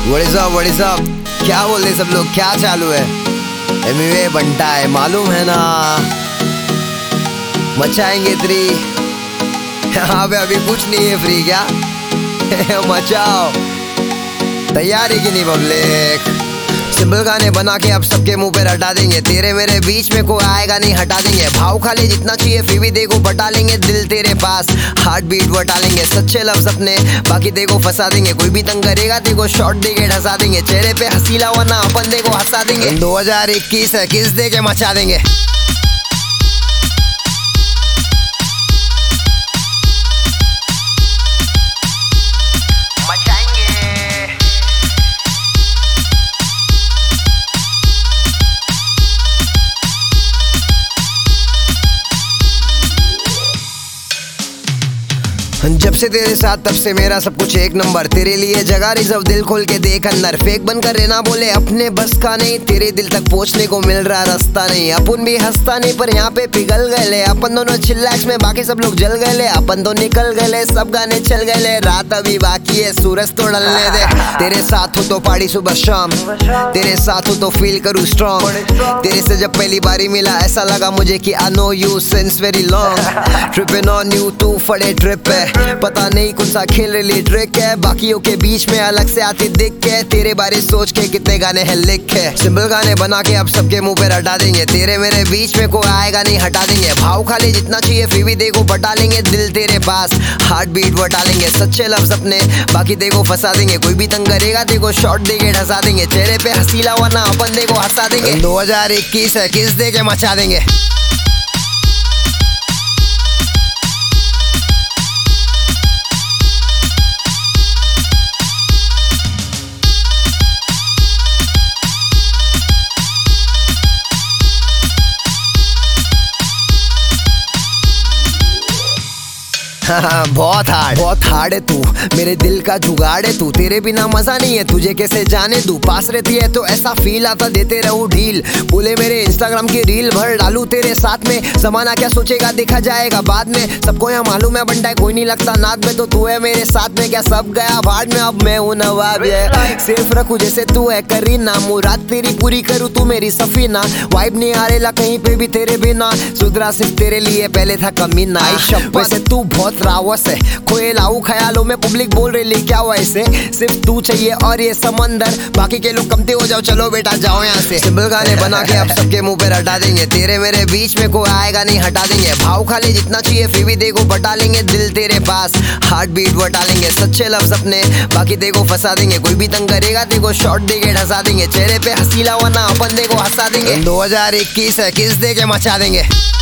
What is up? क्या बोल रहे सब लोग, क्या चालू है? एमिवे बनता है, मालूम है ना, मचाएंगे फ्री। यहाँ पे अभी कुछ नहीं है फ्री, क्या मचाओ। तैयार है कि नहीं पब्लिक? सिंपल गाने बना के अब सबके मुंह पे रटा देंगे। तेरे मेरे बीच में कोई आएगा नहीं, हटा देंगे। भाव खा ले जितना चाहिए, फिर भी देखो बटा लेंगे। दिल तेरे पास, हार्ट बीट बटा लेंगे। सच्चे लफ्ज अपने, बाकी देखो फंसा देंगे। कोई भी तंग करेगा देखो शॉट देके ढसा देंगे। चेहरे पे हंसी लावाना, अपन देखो हंसा देंगे। 2021 है, किस दे के मचा देंगे। जब से तेरे साथ तब से मेरा सब कुछ एक नंबर। तेरे लिए जगह रिजर्व, दिल खोल के देख अंदर। फेक बनकर रहना बोले अपने बस का नहीं। तेरे दिल तक पहुंचने को मिल रहा रास्ता नहीं। अपन भी हंसता नहीं पर यहाँ पे पिघल गए ले। अपन दोनों चिल्लैक्स में, बाकी सब लोग जल गए ले। अपन तो निकल गए ले, सब गाने चल गए ले। रात अभी बाकी है, सूरज तो ढलने दे। तेरे साथ हो तो पार्टी सुबह शाम, तेरे साथ हो तो फील करूँ स्ट्रॉन्ग। तेरे से जब पहली बारी मिला ऐसा लगा मुझे कि I know you since very long। Tripping on you, तू फड़े ट्रिप है। पता नहीं कौन सा खेल रिली ट्रिक है। बाकियों के बीच में अलग से आती दिख के। तेरे बारे सोच के कितने गाने हैं लिखे। सिंपल गाने बना के अब सबके मुंह पे रटा देंगे। तेरे मेरे बीच में कोई आएगा नहीं, हटा देंगे। भाव खा ले जितना चाहिए, फिर भी देखो बटा लेंगे। दिल तेरे पास, हार्ट बीट बटा लेंगे। सच्चे लफ्ज अपने, बाकी देखो फंसा देंगे। कोई भी तंग करेगा देखो शॉट देके ढसा देंगे। चेहरे पे हंसी लावाना, अपन देखो हंसा देंगे। 2021 है, किस दे के मचा देंगे। बहुत हार्ड है तू, मेरे दिल का जुगाड़ है तू। तेरे बिना मजा नहीं है, तुझे कैसे जाने दूं। पास रहती है तो ऐसा फील आता, देते रहूं ढील। बोले मेरे इंस्टाग्राम की रील भर डालू तेरे साथ में। जमाना क्या सोचेगा देखा जाएगा बाद में। सबको यहाँ मालूम है बनता है, कोई नहीं लगता नाद में। तो तू है मेरे साथ में, क्या सब गया भाड़ में। अब मैं हूँ नवाब है, सिर्फ रखू जैसे तू है करीना। मुराद तेरी पूरी करूँ, तू मेरी सफीना। वाइब नहीं आ रेला कहीं पे भी तेरे बिना। सुधरा सिर्फ तेरे लिए, पहले था कमीना। वैसे तू बहुत रावस है, खोए लाऊ ख्यालों में। पब्लिक बोल रही क्या हुआ इसे, सिर्फ तू चाहिए और ये समंदर। बाकी के लोग कमते हो जाओ, चलो बेटा जाओ यहाँ से। सिंपल गाने बना के अब सबके मुंह पे रटा देंगे। तेरे मेरे बीच में कोई आएगा नहीं, हटा देंगे। भाव खा ले जितना चाहिए, फिर भी देखो बटा लेंगे। दिल तेरे पास, हार्ट बीट बटा लेंगे। सच्चे लफ्ज अपने, बाकी देखो फंसा देंगे। कोई भी तंग करेगा देखो शॉट देके ढसा देंगे। चेहरे पे हंसी लावाना, अपन देखो हंसा देंगे। 2021 है, किस दे के मचा देंगे।